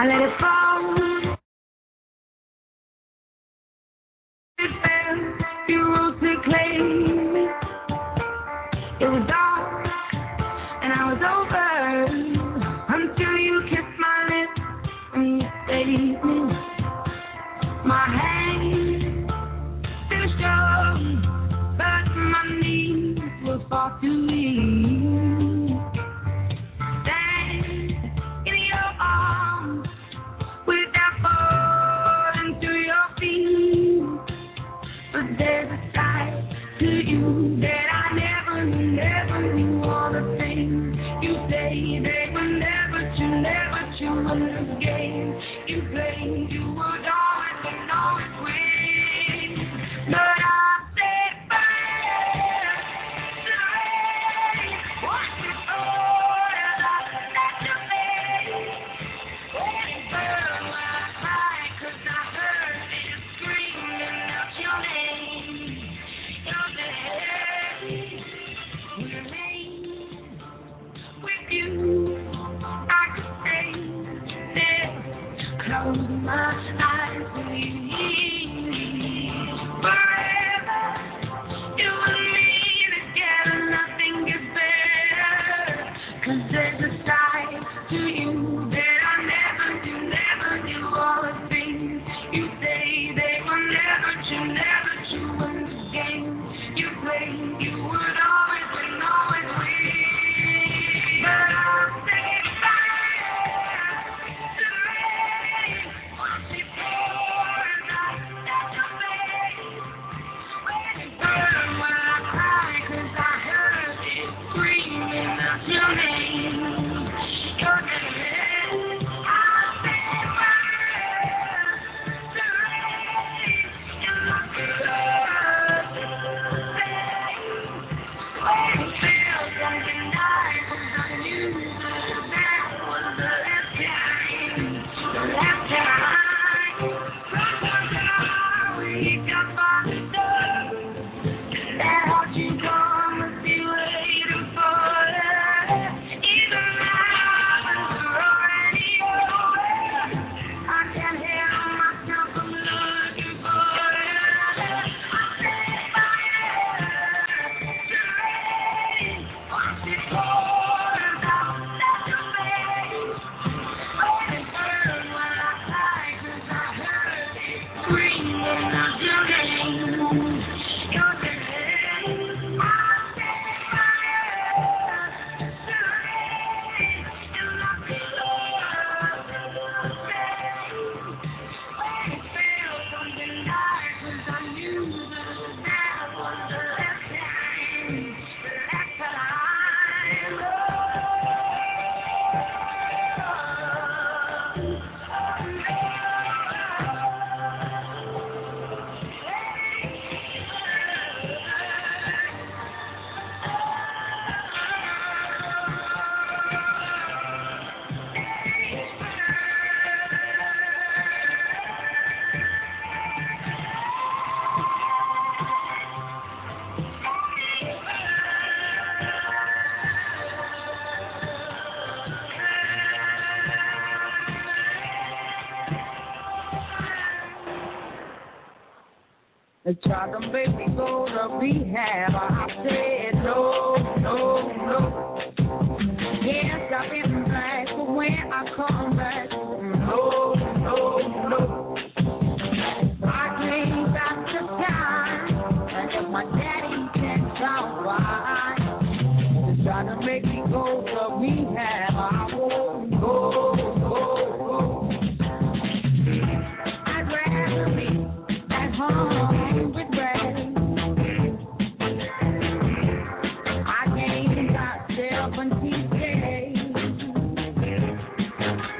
I let it fall. It fell. You rose to claim me. It was dark and I was over until you kissed my lips and you saved me. My hand still strong, but my knees were far too weak. Stand in your arms without falling to your feet. But there's a side to you that I never knew. All the things you say, they were never true. In the game you played, you would always win. But I said fire, watch it fall as I let you fade. Let it burn when I cry, 'cause I heard it screaming out your name. Your name. With you, I could stay there, close my eyes with you. Forever, you and me together, nothing gets better. 'Cause there's a side to you that I never knew. All the things you say, they were never true. In the game you played, you would always win. But I'll say fire to me. Watch it pour as I touch your face. Let it burn when I cry, 'cause I heard it screaming out your name. Your name. I'll say fire to me. In my blood. When it feels something nice, 'cause I knew that was the last time. The last time. We got by the door. That heart you come and be waiting for us. Even now it's already over. I can't help myself from looking for us. I say fire to me. Watch it pour as I touch your face. Let it burn when I cry, 'cause I heard it screaming out your name. Your name. I say fire to me. In my blood. When it feels something nice, 'cause I knew that was the last time. They tried to make me go to rehab. I said no. Yes, I've been black, but when I come back, no. I came back to time, and if my daddy can't tell why, they tried to make me go to rehab. I won't go. I'd rather be at home. I came back 17 days.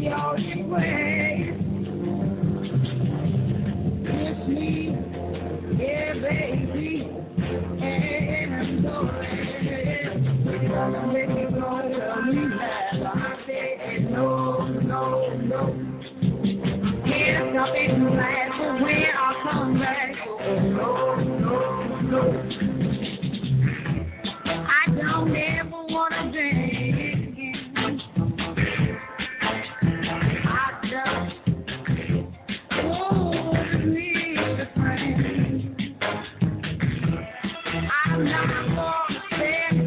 your embrace. Kiss me, yeah, baby, and go ahead. You're gonna make me go to rehab. I said no, no, no. Here's something to last, but when I come back, no, no, no. I don't ever wanna drink. I just need a friend. I'm not gonna stand.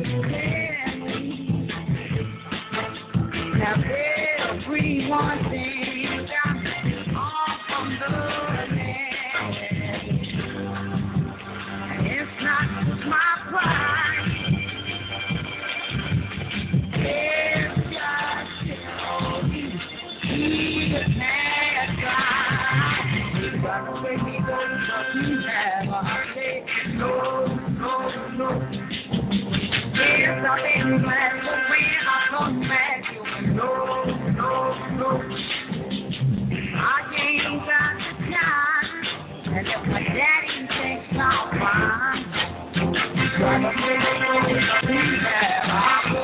Now everyone thinks I'm all from the land. It's not just my pride. It's just he's a mad guy. He's gonna make me go to rehab. I say no, no, no. Yes, I've been glad, but when I come back, no, no, no. I ain't got the time, and if my daddy thinks I'm fine, he's gonna make me go to rehab. I go.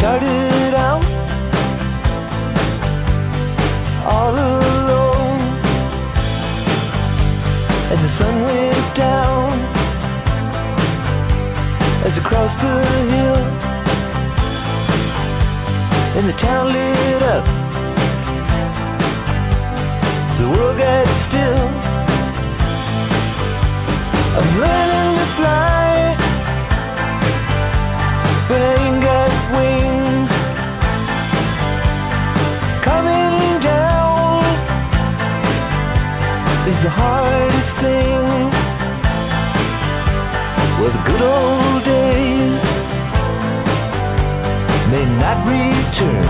started out all alone, and the sun went down as I crossed the hill, and the town lit up. The world got still. I'm learning to fly, but I ain't got wings. Coming down is the hardest thing. Well, the good old days may not return,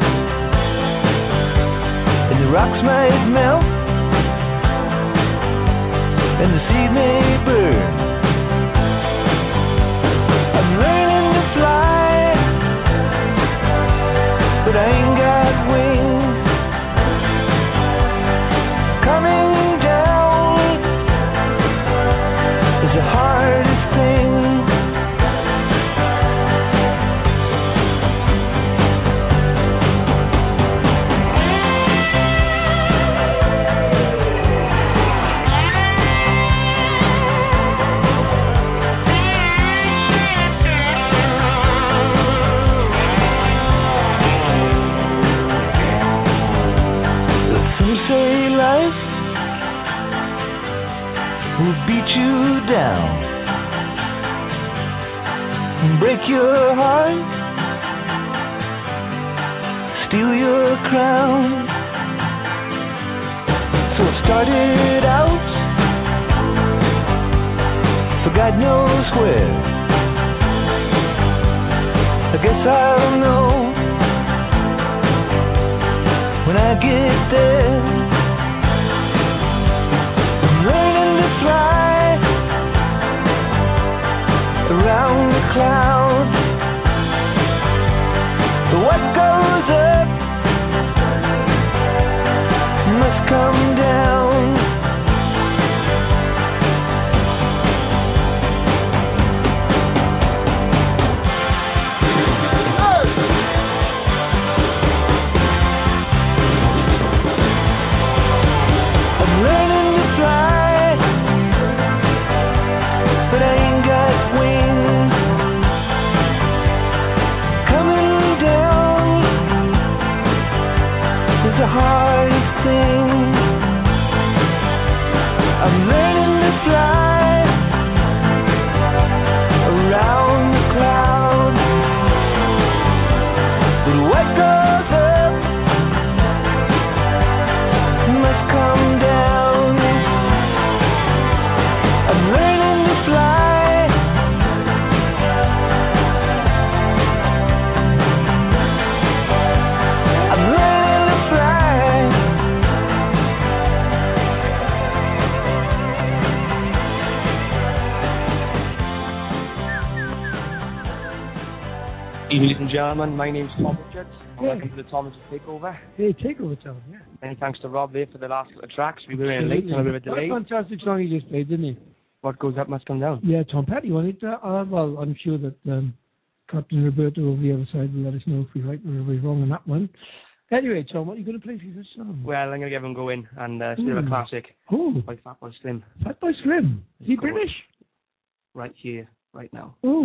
and the rocks might melt, and the sea may burn. I'm learning to fly, but I ain't got wings. Coming down is the hardest thing. Will beat you down, break your heart, steal your crown. So it started out for God knows where. I guess I'll know when I get there. Fly around the clouds. What goes up must come down. I'm learning to fly, but I ain't got wings. Coming down is the hardest thing. I'm learning to fly around the clouds, but what goes up must come down. I'm learning to fly. I'm learning to fly. Ladies and gentlemen, my name's Tom Richards. Welcome to the Thomas Takeover. Hey, Takeover, Tom, yeah. Many thanks to Rob there for the last couple of tracks. We were in late and a bit delayed. What a fantastic song he just played, didn't he? What goes up must come down. Yeah, Tom Petty wanted to, well, I'm sure that Captain Roberto over the other side will let us know if we're right or if we're wrong on that one. Anyway, Tom, what are you going to play for this song? Well, I'm going to give him a go in, and still a classic by Fatboy Slim. Fatboy Slim? Is he British? Right here, right now. Oh.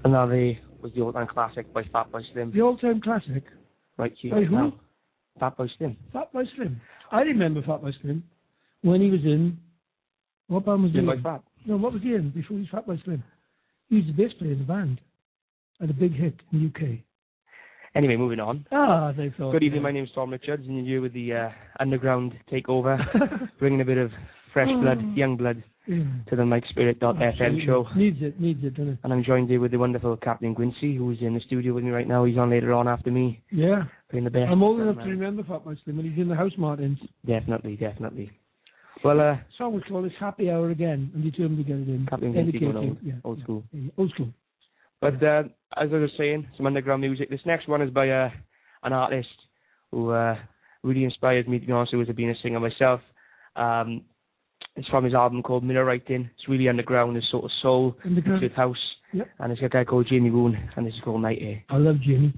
And now they was the all-time classic by Fatboy Slim. The all-time classic. Right here. By who? Now. Fatboy Slim. Fatboy Slim. I remember Fatboy Slim when he was in. What band was he Slim in? by Fat. No, what was he in before he was Fatboy Slim? He was the bass player in the band. Had a big hit in the UK. Anyway, moving on. Ah, they thought. Good evening, my name's Tom Richards, and you're here with the underground takeover, bringing a bit of fresh blood, young blood, to the MikeSpirit.fm show. Needs it, doesn't it? And I'm joined here with the wonderful Captain Quincy, who's in the studio with me right now. He's on later on after me, Yeah. playing the best. I'm old enough to remember Fatboy Slim when he's in the House Martins. Definitely. Well, Song was called It's Happy Hour Again, and determined to get it in. Captain Quincy going old, Yeah. old school. Yeah. Old school. But as I was saying, some underground music. This next one is by an artist who really inspires me, to be honest with you, being a singer myself. It's from his album called Mirror Writing. It's really underground, it's sort of soul, Underground. it's house. Yep. And it's got a guy called Jamie Woon, and this is called Night Air. I love Jimmy.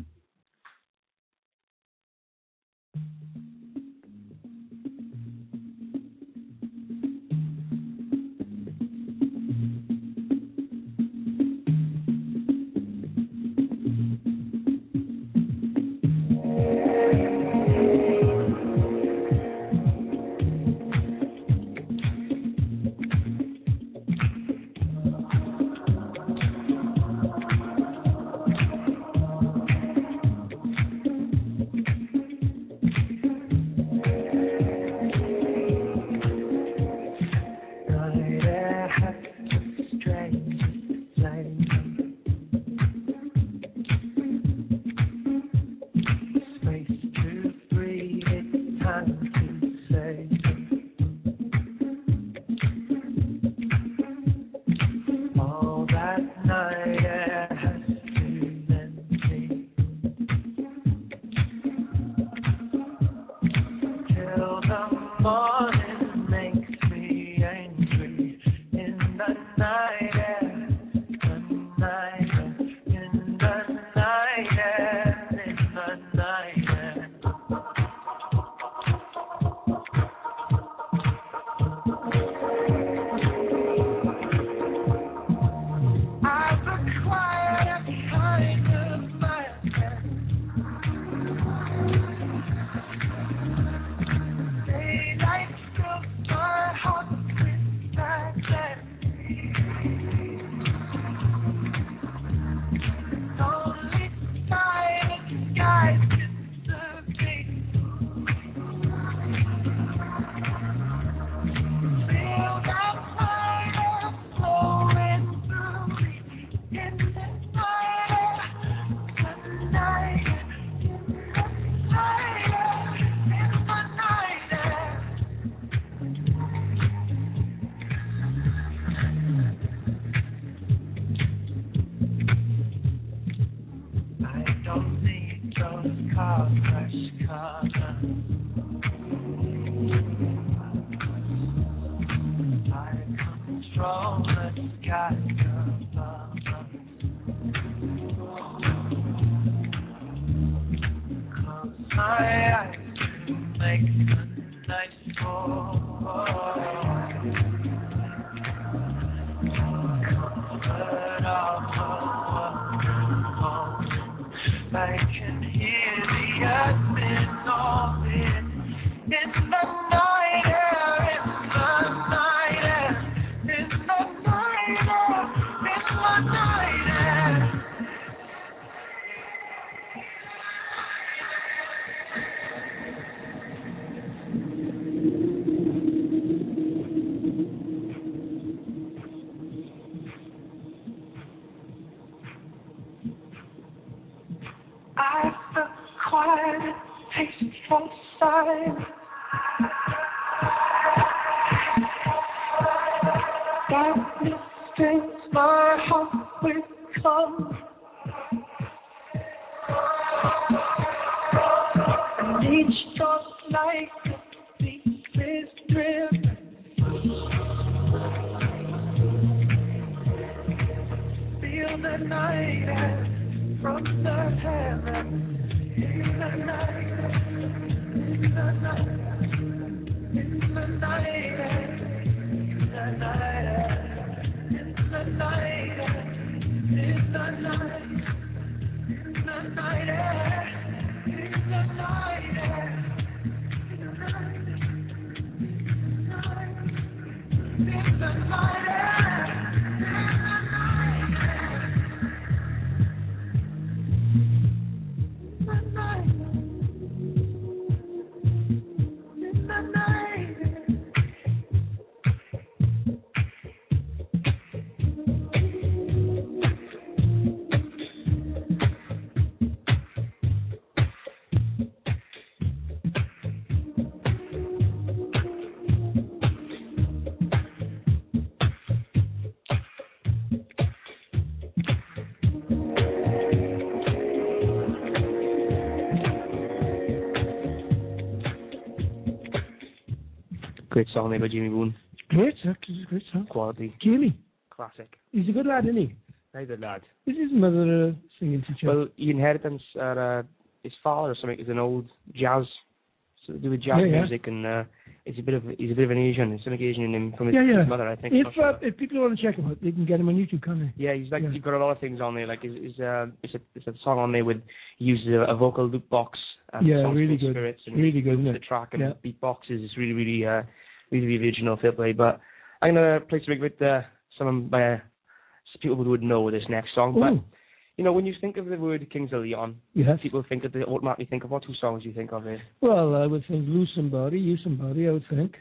Great song there by Jimmy Boone. Great, it's a great song. Quality. Jamie, Classic. he's a good lad, isn't he? Very good lad. Is his mother a singing teacher? Well, he inherited his father or something is an old jazz, so to do with jazz Yeah, yeah. music, and he's a bit of an Asian. There's something Asian in him from his, Yeah, yeah. his mother, I think. If people want to check him out, they can get him on YouTube, can't they? Yeah, he's like Yeah. he's got a lot of things on there. Like it's a song on there with he uses a vocal loop box. And Yeah, songs really from good. Spirits and Really good, isn't the it? track and Yeah. beatboxes. It's really original, fair play. But I'm gonna play something with some people who would know this next song. But Ooh. you know, when you think of the word Kings of Leon, Yes. people think that they automatically think of what two songs you think of there. Well, I would think Lose Somebody, You Somebody, I would think.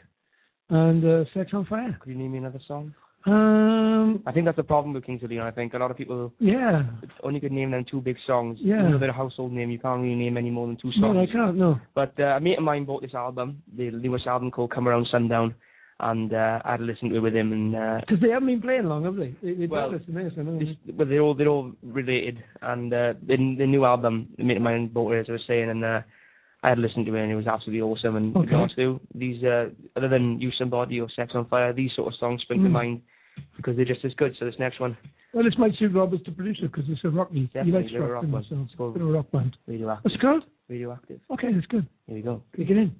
And Sex on Fire. Could you name me another song? Um, I think that's the problem with Kings of Leon. I think a lot of people yeah. only could name them two big songs. Yeah. Even though they're a household name, you can't really name any more than two No, songs. I can't, no. But a mate of mine bought this album, the newest album called Come Around Sundown, and I had listened to it with him. And Because they haven't been playing long, have they? They Well, listen to this, I know. well, they're all related. And the new album, a mate of mine bought it, as I was saying, and I had listened to it, and it was absolutely awesome. And to be Okay. honest with you, these other than You Somebody or Sex on Fire, these sort of songs spring to mind because they're just as good. So this next one, Well, this might suit Rob as the producer because it's a rock beat. He Definitely, likes they're a rock, rock doesn't he? band. So It's called bit of a rock band. Radioactive. What's it called? Radioactive. Okay, that's good. Here we go. Take it in.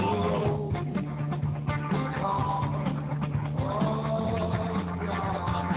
Oh,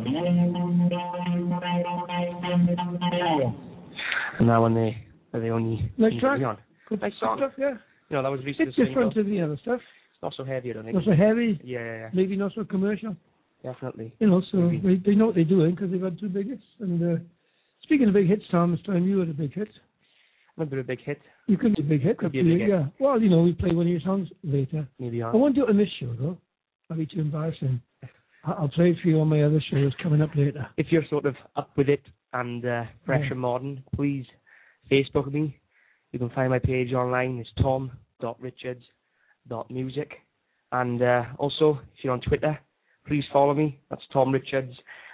And that one they're the only Nice thing to track. be on. Good Nice song. stuff, yeah. You know, that was released as It's a single. different to the other stuff. It's not so heavy, I don't think. Not so heavy, Yeah, maybe not so commercial. definitely. You know, so Maybe. they know what they're doing because they've had 2 big hits. And speaking of big hits, Tom, it's time you had a big hit. Might be a big hit. You could be a big hit. Could be a big hit. Yeah. Well, you know, we play one of your songs later. Maybe I on. won't do it on this show, though. That'll be too embarrassing. I'll play it for you on my other shows coming up later. If you're sort of up with it and fresh Yeah. and modern, please Facebook me. You can find my page online. It's tom.richards.music. And also, if you're on Twitter, please follow me. That's Tom Richards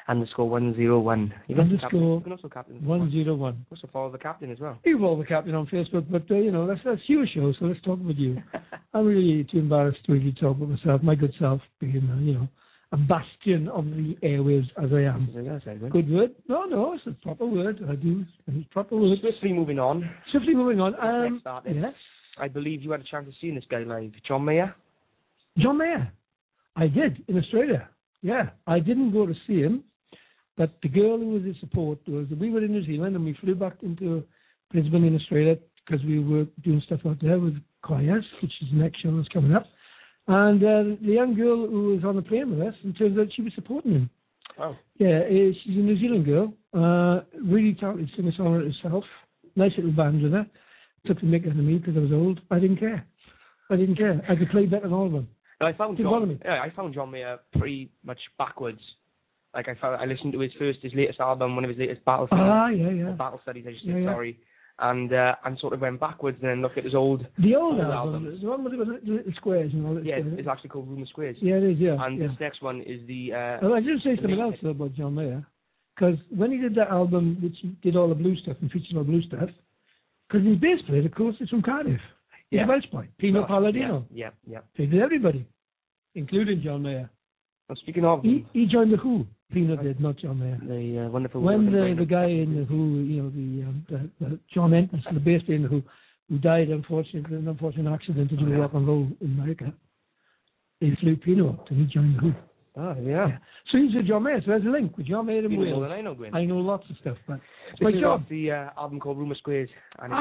_101. You can also captain. 101. Also follow the captain as well. You follow the captain on Facebook, but you know that's your show, so let's talk with you. I'm really too embarrassed to really talk about myself, my good self, being you know a bastion of the airwaves as I am. Good word? No, it's a proper word. I do. It's proper word. Swiftly moving on. Swiftly moving on. Next artist. Yes. I believe you had a chance to see this guy live. John Mayer. John Mayer. I did in Australia. Yeah, I didn't go to see him, but the girl who was his support we were in New Zealand and we flew back into Brisbane in Australia because we were doing stuff out there with choirs, which is the next show that's coming up. And the young girl who was on the plane with us, it turns out she was supporting him. Oh. Yeah, she's a New Zealand girl, really talented singer-songwriter herself. Nice little band with her. Took the mick out of me because I was old. I didn't care. I could play better than all of them. I found Didn't bother me. I found John Mayer pretty much backwards. Like I listened to his latest album, one of his latest Battle Studies. Yeah. Battle Studies, I should Yeah, say, yeah. sorry. And sort of went backwards and then looked at his old The old old album, albums. the one with the little squares and all that. Yeah, stuff. it's actually called Rumour Squares. Yeah, it is, yeah. And yeah. this next one is the I just say something main else hit. though about John Mayer, because when he did that album, which he did all the blue stuff and featured all the blue stuff, because his bass player, of course, is from Cardiff. He's Yeah. a Welsh boy, Pino Palladino. Yeah. He did everybody, including John Mayer. Well, speaking of He joined the Who. Pino did, not John Mayer. the wonderful... When the guy in the Who, you know, the John Ennis, the bass player in the Who died unfortunately in an unfortunate accident to do with rock and roll in America, they flew Pino up and he joined the Who. Oh, yeah. So he's a John Mayer, so there's a link with John Mayer and You know more Wales. than I know, Gwen. I know lots of stuff, but This my is job. off the album called Rumour Squares. And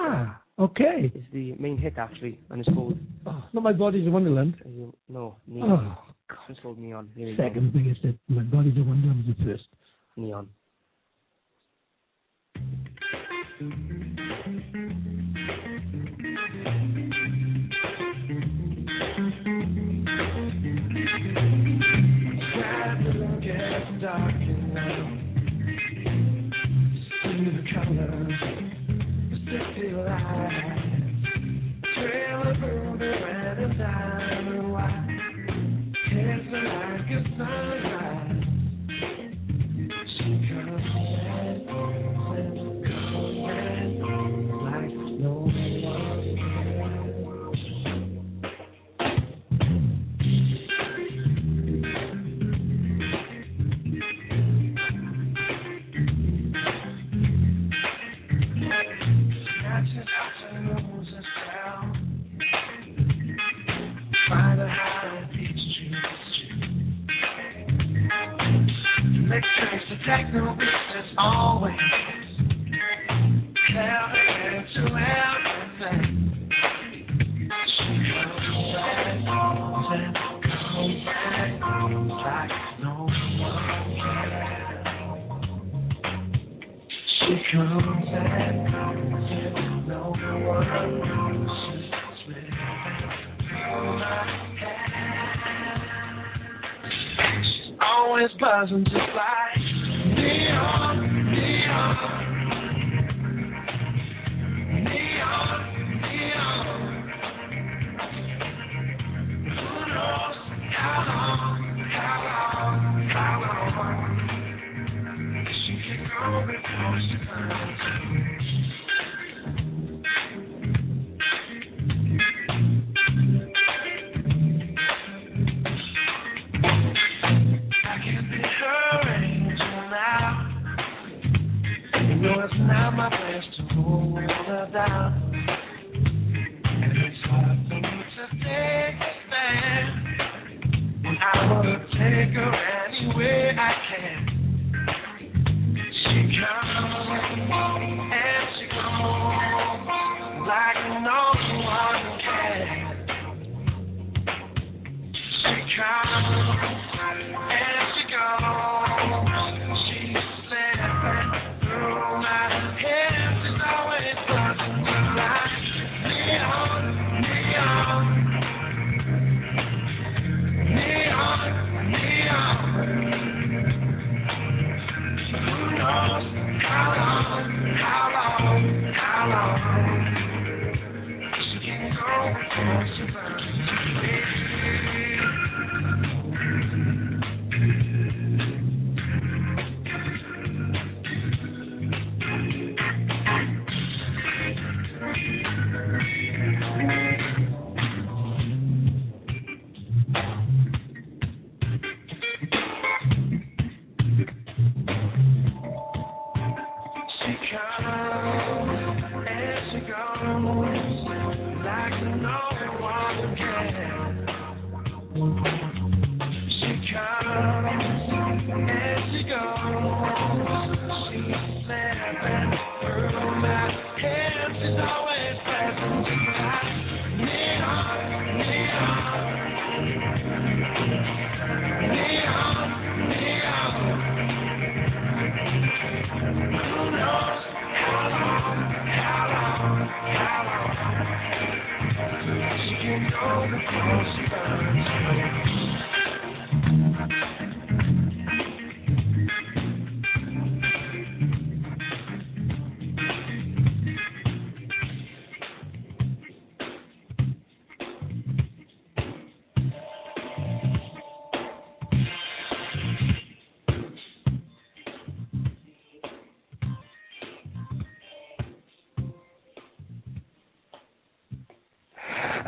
Okay. it's the main hit, actually, and it's called... Oh, not My Body's a Wonderland. No, Neon. Oh, It's called Neon. Here we go. second biggest hit. My Body's a Wonderland was the first. Neon. Always buzzing just like neon, neon, neon, neon. Who knows how long, how long? She can go before she finds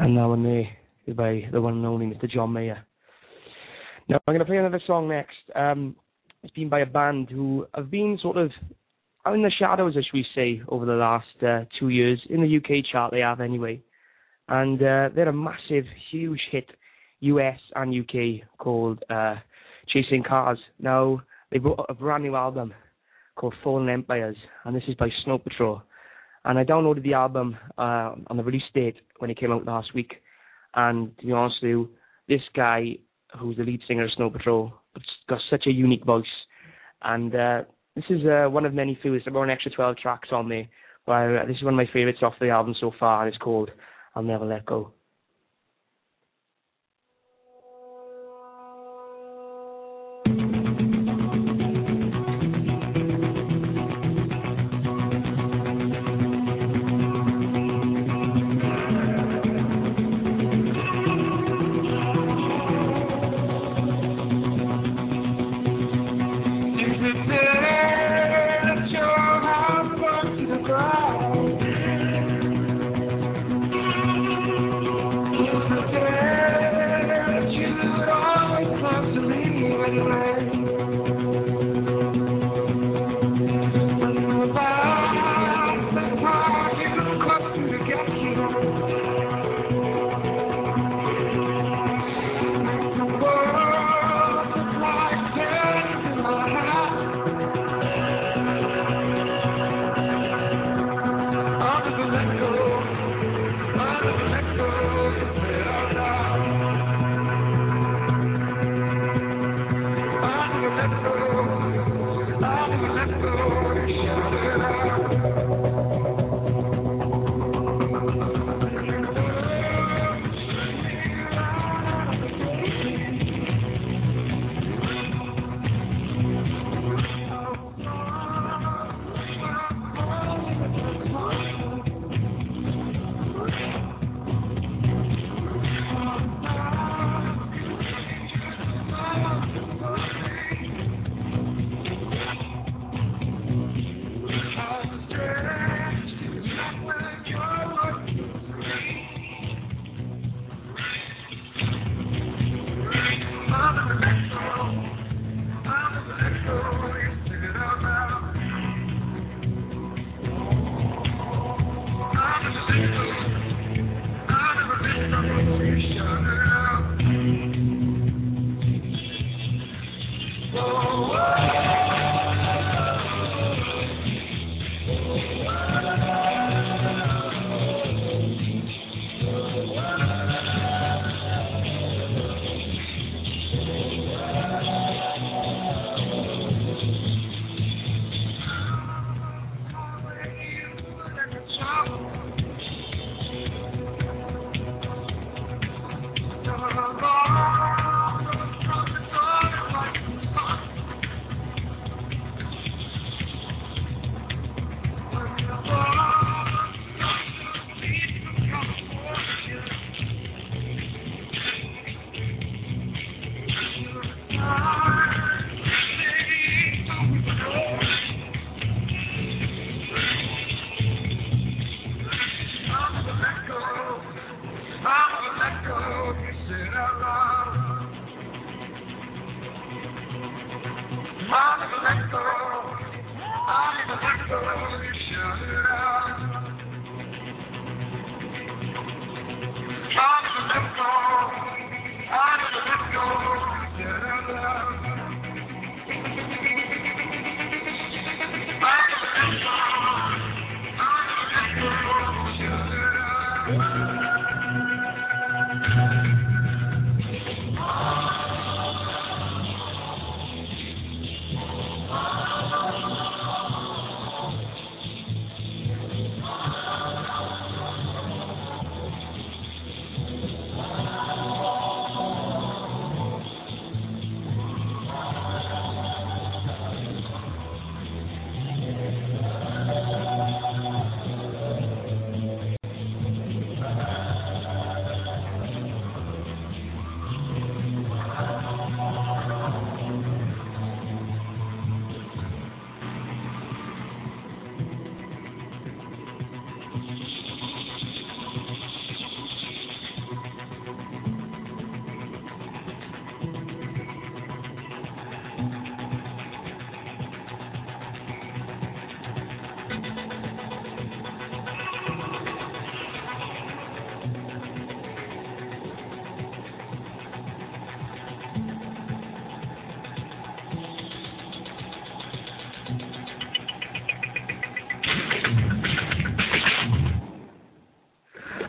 And that one there is by the one and only Mr. John Mayer. Now I'm going to play another song next. It's been by a band who have been sort of out in the shadows, as we say, over the last 2 years. In the UK chart they have anyway. And they're a massive, huge hit, US and UK, called Chasing Cars. Now, they brought a brand new album called Fallen Empires, and this is by Snow Patrol. And I downloaded the album on the release date when it came out last week. And to be honest with you, this guy, who's the lead singer of Snow Patrol, has got such a unique voice. And this is one of many few. There's about an extra 12 tracks on there. But this is one of my favourites off the album so far, and it's called I'll Never Let Go.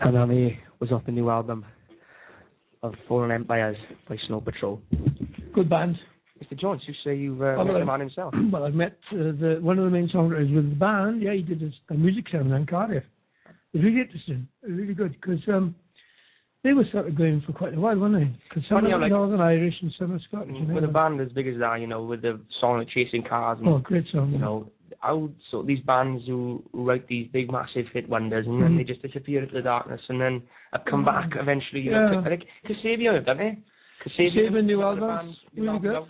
And then was off the new album of Fallen Empires by Snow Patrol. Good band. Mr. Jones, you say you've met the man himself. Well, I've met one of the main songwriters with the band. Yeah, he did a music seminar in Cardiff. It was really interesting, really good, because they were sort of going for quite a while, weren't they? Because some are like Northern Irish and some are Scottish. With a band as big as that, with the song like Chasing Cars. And, great song. So these bands who write these big, massive hit wonders, and then they just disappear into the darkness, and then come back eventually. Like Kasabian have done it. Kasabian new album, really good.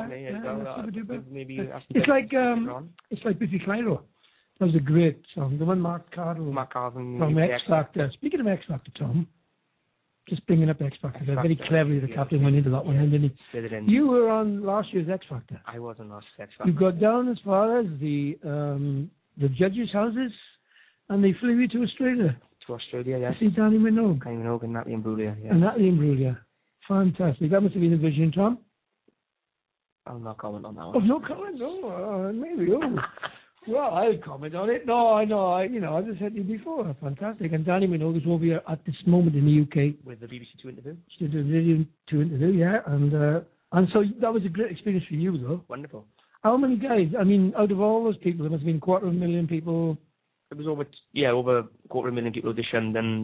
It's like Biffy Clyro. That was a great song. The one Mark Cardle from X Factor. Speaking of X Factor, Tom, just bringing up X Factor. Very cleverly, the captain went into that one, didn't he? You were on last year's X Factor. I was on last year's X Factor. You got down as far as the judges' houses, and they flew you to Australia. To Australia, yes. To see Danny Minogue. Danny Minogue and Natalie Imbruglia, yeah. And Natalie Imbruglia. Fantastic. That must have been a vision, Tom. I'll not comment on that one. Oh, no comment? No, maybe. Well, I'll comment on it. No, I know. I just said to you before. Fantastic. And Danny Minogue is over here at this moment in the UK. With the BBC Two interview? She did a Radio 2 interview, yeah. And so that was a great experience for you, though. Wonderful. How many guys? I mean, out of all those people, there must have been 250,000 people. It was over 250,000 people auditioned, and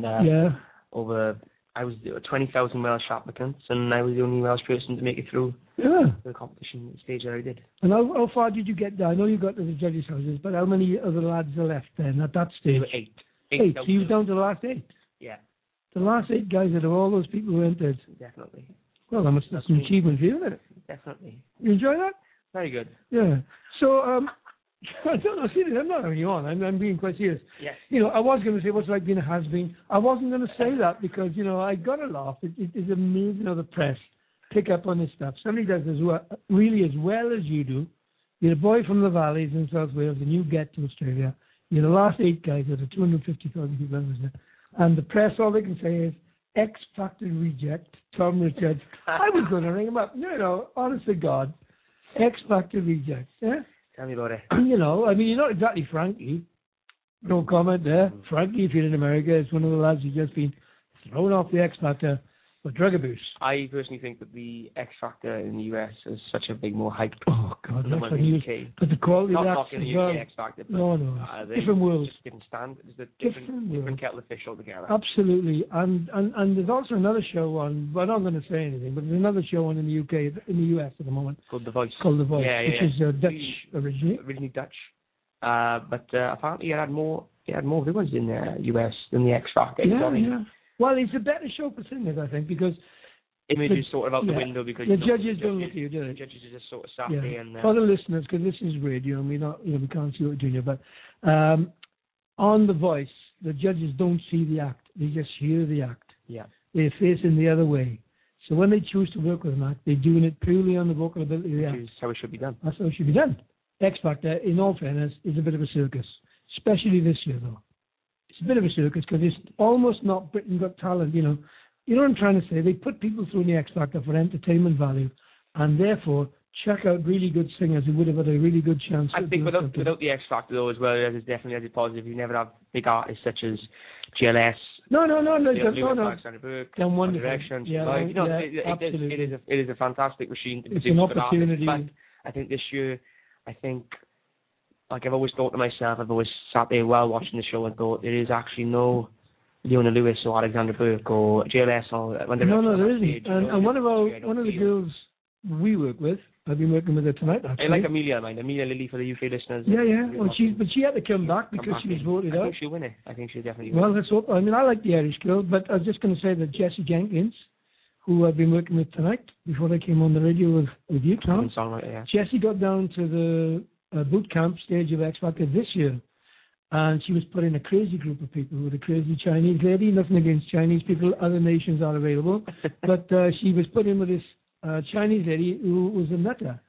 I was 20,000 Welsh applicants, and I was the only Welsh person to make it through the competition stage that I did. And how far did you get there? I know you got to the judges' houses, but how many other lads are left then at that stage? There were 8. 8. So you were down to the last 8? Yeah. The last 8 guys out of all those people who entered? Definitely. Well, that's an achievement for you, isn't it? Definitely. You enjoy that? Very good. Yeah. So, I don't know, seriously, I'm not having you on. I'm being quite serious. Yes. I was going to say what's like being a has-been. I wasn't going to say that because, I got to laugh. It is amazing how the press pick up on this stuff. Somebody does really as well as you do. You're a boy from the valleys in South Wales and you get to Australia. You're the last 8 guys out of 250,000 people. And the press, all they can say is, X Factor reject, Tom Richards. I was going to ring him up. Honest to God, X Factor reject. Yeah? Tell me about it. You're not exactly Frankie. No comment there. Frankie, if you're in America, is one of the lads who's just been thrown off the X Factor for drug abuse. I personally think that the X Factor in the US is such a big more hype. Oh, God, than the one in the UK. But the quality of Not in the UK X Factor, but no. Different worlds. Just different standards. Different kettle of fish altogether. Absolutely. And there's also another show on, well, I'm not going to say anything, but there's another show on in the UK, in the US at the moment. Called The Voice. Which is Dutch originally. Originally Dutch. But apparently it had more viewers in the US than the X Factor. Yeah. Well, it's a better show for singers, I think, because image is sort of out the window because the judges don't look at you, do they? The judges are just sort of sat there and for the listeners, because this is radio and we can't see what we're doing here, but on The Voice, the judges don't see the act; they just hear the act. Yeah, they're facing the other way. So when they choose to work with an act, they're doing it purely on the vocal ability of the act. Which is how it should be done. That's how it should be done. X Factor, in all fairness, is a bit of a circus, especially this year, though. It's a bit of a circus because it's almost not Britain Got Talent, You know what I'm trying to say? They put people through the X Factor for entertainment value, and therefore check out really good singers who would have had a really good chance. I think without the X Factor, though, as well, it definitely has a positive. You never have big artists such as GLS. No. Alexander Burke, One Direction. Absolutely. It is a fantastic machine to it's an opportunity. But I think this year, like I've always thought to myself, I've always sat there while watching the show and thought there is actually no Leona Lewis or Alexander Burke or JLS or One Direction. No, there isn't. And one of the girls we work with, I've been working with her tonight. Actually. I like Amelia Lilly for the UK listeners. Yeah. Well, she had to come back because she was voted out. I think she'll win it. I think she'll definitely win. Well, let's hope. I like the Irish girl, but I was just going to say that Jessie Jenkins, who I've been working with tonight before I came on the radio with you, Tom. Jessie got down to the boot camp stage of X Factor this year, and she was put in a crazy group of people with a crazy Chinese lady. Nothing against Chinese people, other nations are available, but she was put in with this Chinese lady who was a nutter,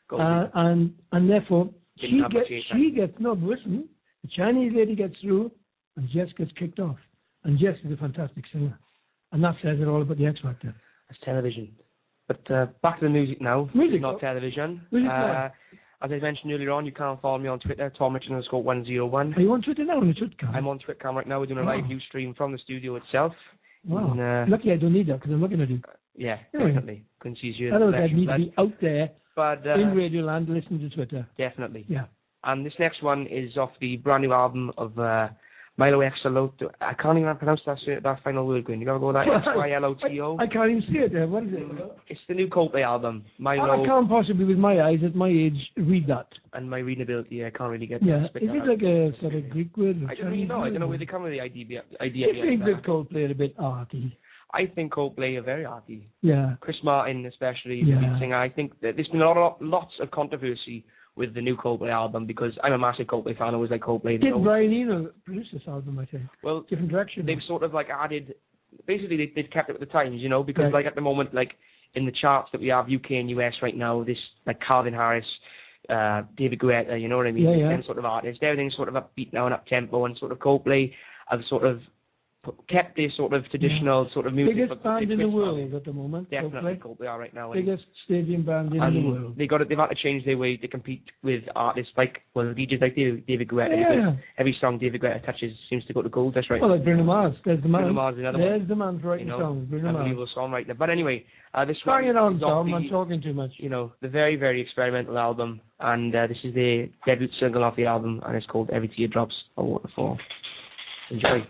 and therefore she gets listen. The Chinese lady gets through, and Jess gets kicked off, and Jess is a fantastic singer, and that says it all about the X Factor. That's television. But back to the music now. Music, not television. Music As I mentioned earlier on, you can follow me on Twitter, TomRich_101. Are you on Twitter now? On Twitter? I'm on Twitcam right now. We're doing a live view stream from the studio itself. Wow. And, lucky I don't need that because I'm looking at you. Yeah, Anyway. definitely. Couldn't see you. Otherwise, I'd need to be out there But, in Radio Land listening to Twitter. Definitely. Yeah. And this next one is off the brand new album of Milo Xyloto. I can't even pronounce that final word, Gwen. You gotta go with that. Xyloto. I can't even see it. What is it? It's the new Coldplay album. Milo I can't possibly, with my eyes at my age, read that. and my readability. I can't really get. Yeah. Spit Is that it out. like a sort of Greek word? I don't really know. I don't know where they come with the idea. I think that Coldplay a bit arty. I think Coldplay are very arty. Yeah. Chris Martin, especially, Yeah. the lead singer. I think that there's been lots of controversy with the new Coldplay album because I'm a massive Coldplay fan. I always like Coldplay. Did Brian Eno produce this album, I think? Well, different direction. they've sort of like added, basically they've kept it with the times, you know, because Right. like at the moment, like in the charts that we have UK and US right now, this like Calvin Harris, David Guetta, you know what I mean? Yeah. Them sort of artists, everything's sort of upbeat now and up tempo, and sort of Coldplay have sort of kept their sort of traditional sort of music. Biggest band in the world at the moment. Definitely Coldplay. Coldplay are right now. Biggest stadium band in the world. They've had to change their way to compete with artists like, well, DJs like David Guetta. Yeah. Because every song David Guetta touches seems to go to gold. That's right. Well, like Bruno Mars. There's the man. Bruno Mars is another There's one. the man for writing songs. Bruno Mars. Unbelievable songwriter. But anyway, this one Bang it on, is off Tom. the, I'm talking too much. you know, the very, very experimental album, and this is the debut single off the album, and it's called Every Tear Drops a Waterfall. Enjoy.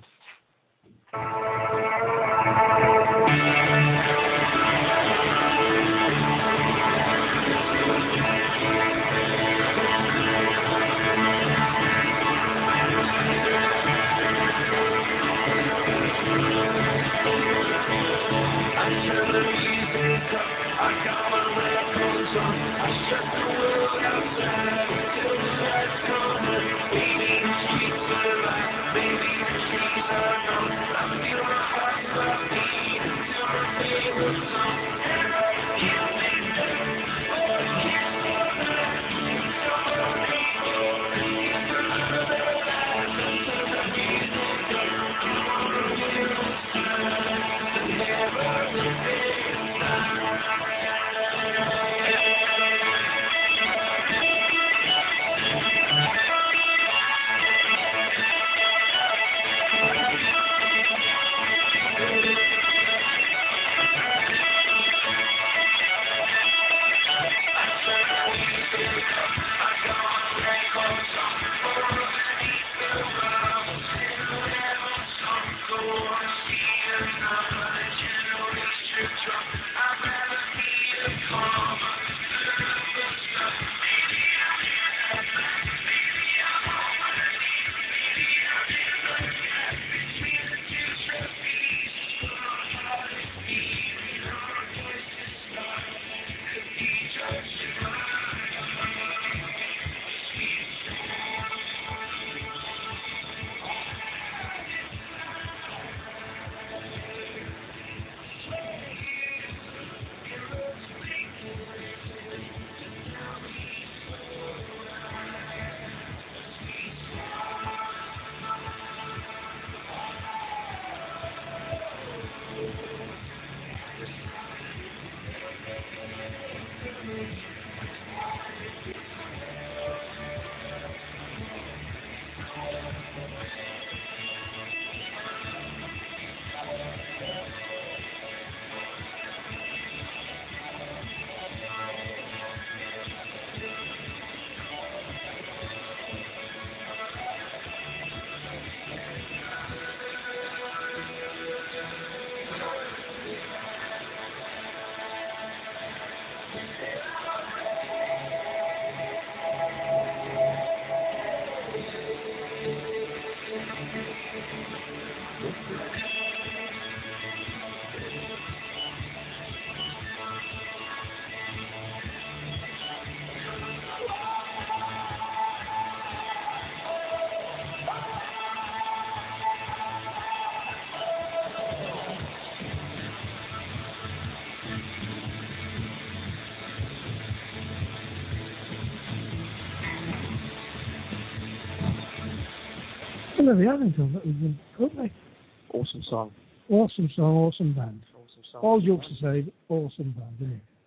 Well, there we have it, Tom. That was good, mate. Awesome song. Awesome song, awesome band. Awesome song. All jokes aside, awesome band, isn't it?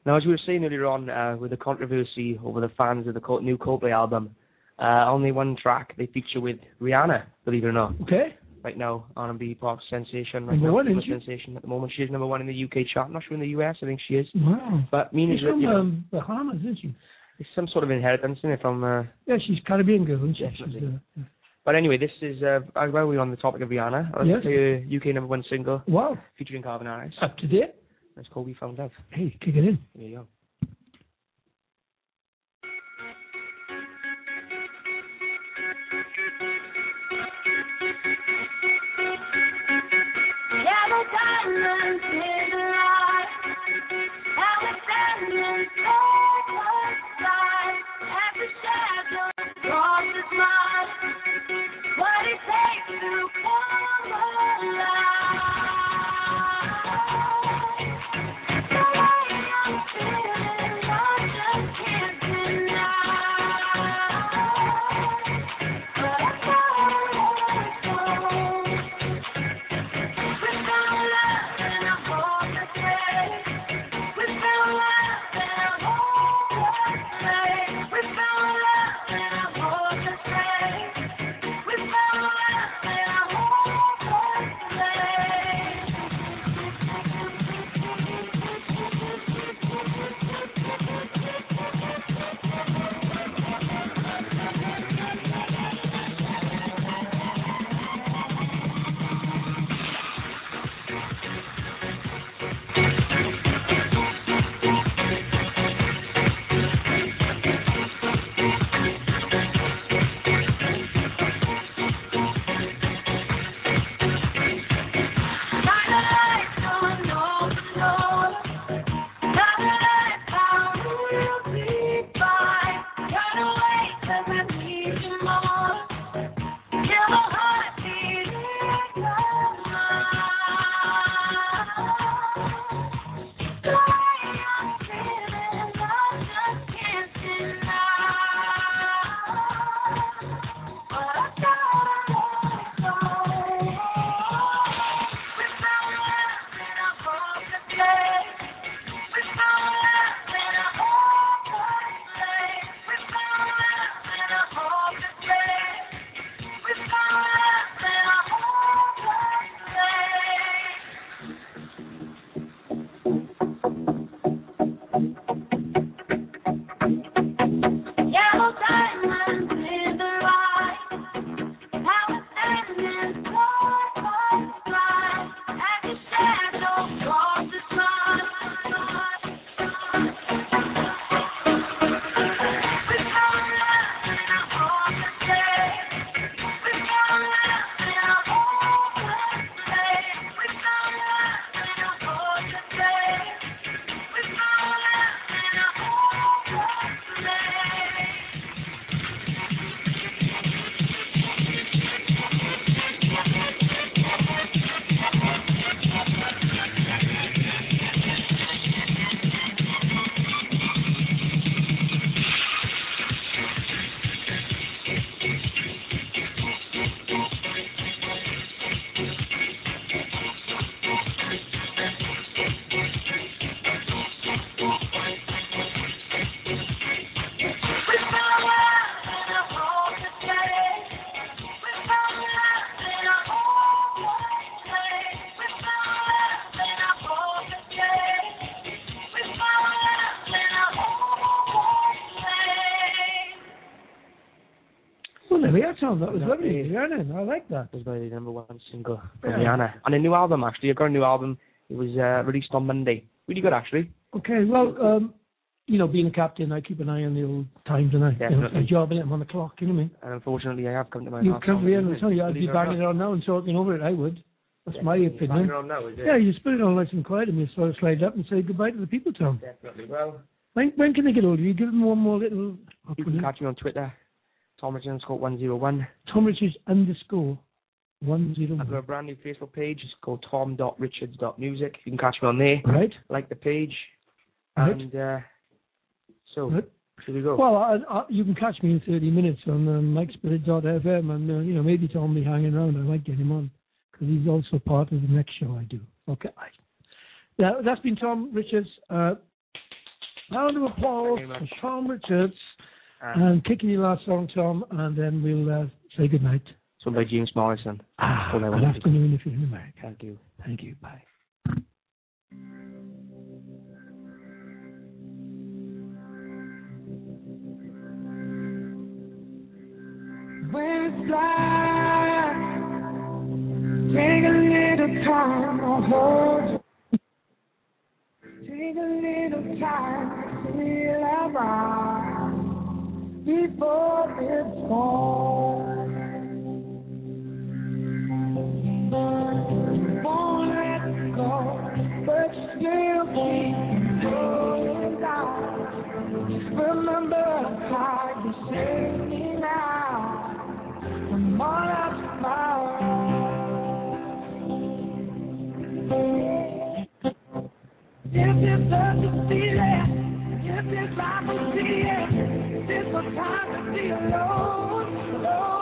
Now, as we were saying earlier on, with the controversy over the fans of the new Coldplay album, only one track they feature with Rihanna, believe it or not. Okay. Right now, R&B pop sensation. Number one, isn't she? Sensation at the moment. She is number one in the UK chart. I'm not sure in the US. I think she is. Wow. But meaning She's that, from Bahamas, isn't she? it's some sort of inheritance, isn't it, from... Yeah, she's Caribbean girl, isn't she? Definitely. She's, But anyway, this is, while we're on the topic of Rihanna, Yes. the UK number one single wow. featuring Calvin Harris. Up to date. It's called We Found Love. Hey, kick it in. There you go. Yellow diamonds in the light. How we're standing side by side. As the shadows cross the smile. What it takes to come alive. The way I'm feeling, I just can't deny. But I can't go. We found love and I hope to stay. We found love and I hope to stay. We found love and I hope to stay. We found love and I hope to stay. Yellow diamonds in the light. How we're standing side by side. As the shadows cross the smile. We found love and I hope to stay. We found love and I hope to stay. We found love and I hope to stay. We found love and I hope to stay. We found love and I hope to stay. We found love and I hope to stay. We found love and I hope to stay. We found love and I hope to stay. Well, there we are, Tom. That was Yeah. lovely. Rihanna, I like that. It was by the number one single from Yeah. Rihanna. And a new album, actually. I've got a new album. It was released on Monday. Really good, actually. Okay, well, being a captain, I keep an eye on the old times, and I Definitely. job in it. I'm on the clock, you know what I mean? And unfortunately, I have come to my You last come song. here and I tell you, I'd be Believe it or banging it not. on now and talking over it. I would. That's my Banging opinion. it on now, is it? Yeah, you just put it on nice and quiet and you sort of slide up and say goodbye to the people, Tom. Definitely. Well, When can they get hold of you? Give them one more little... you can catch me on Twitter. Tom Richards _ 101. Tom Richards _ I've got 101. a brand new Facebook page. It's called tom.richards.music. You can catch me on there. Right? Like the page. Right. And so, Right. should we go? Well, you can catch me in 30 minutes on MikeSpirit.fm, and maybe Tom will be hanging around. I might get him on because he's also part of the next show I do. Okay. That's been Tom Richards. Round of applause Thank you very for much. Tom Richards. And kicking your last song, Tom, and then we'll say goodnight. It's one by James Morrison. All I Good want to do. afternoon if you're in America. Thank you. Thank you. Bye. When it's black, take a little time to hold you. Take a little time to feel around before it's gone. Won't let go, but still keep holding on. Just remember how you saved me now. From all of my own. If it's love to feel it, if it's life to see it, this was time to be alone, alone.